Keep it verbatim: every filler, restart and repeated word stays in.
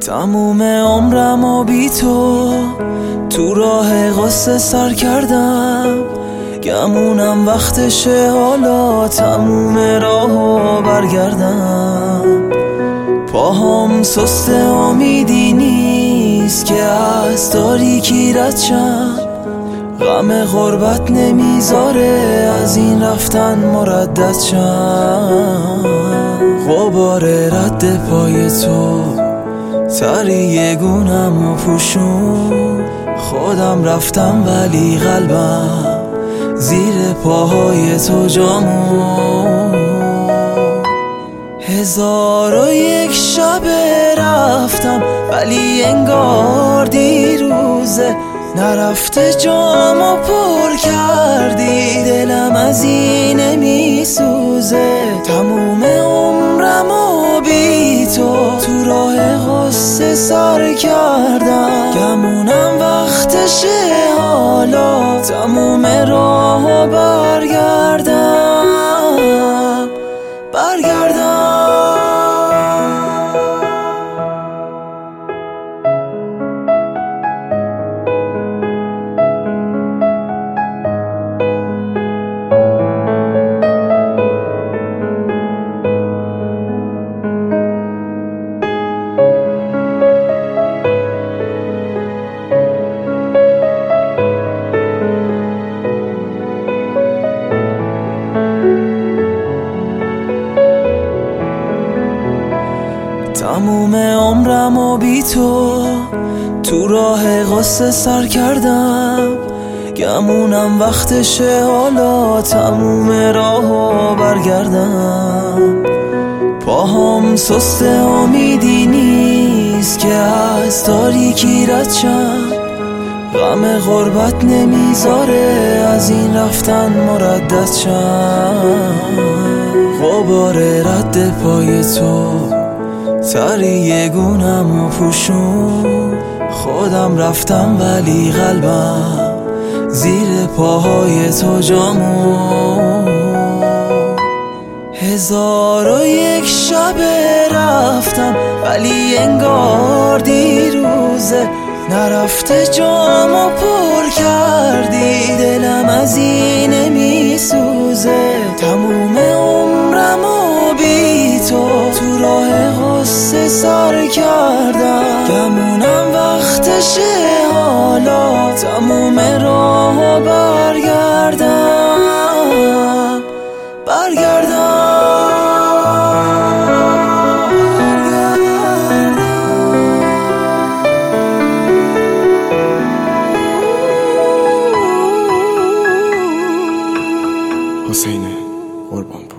تموم عمرم و بی تو تو راه قصه سر کردم، گمونم وقتشه حالا تموم راهو برگردم. پاهم سست امیدی نیست که از تاریکی رد شم، غم غربت نمیذاره از این رفتن مردد شم. غبار رد پای تو تری گونم و پوشون، خودم رفتم ولی قلبم زیر پاهای تو جامون. هزار و یک شب رفتم ولی انگار دیروزه، نرفته جامو پر کردی دلم از این نمیسوزه. تموم عمرم و بی تو تو راه غصه سر کردم، گمونم وقتشه حالا تموم راهو برگردم برگردم. تموم عمرم و بی تو تو راه قصه سر کردم، گمونم وقتشه حالا تموم راهو برگردم. پاهم سست امیدی نیست که از تاریکی رد شم، غم غربت نمیذاره از این رفتن مردد شم. غبار رد پای تو تری گونم و پوشون، خودم رفتم ولی قلبم زیر پاهای تو جامون. هزار و یک شب رفتم ولی انگار دیروزه، نرفته جامو پر کردی دلم از این نمیسوزه. تموم عمرم و بی تو تو راه غصه سر کردم، گمونم وقتشه حالا تموم راهو برگردم برگردم. حسین قربان.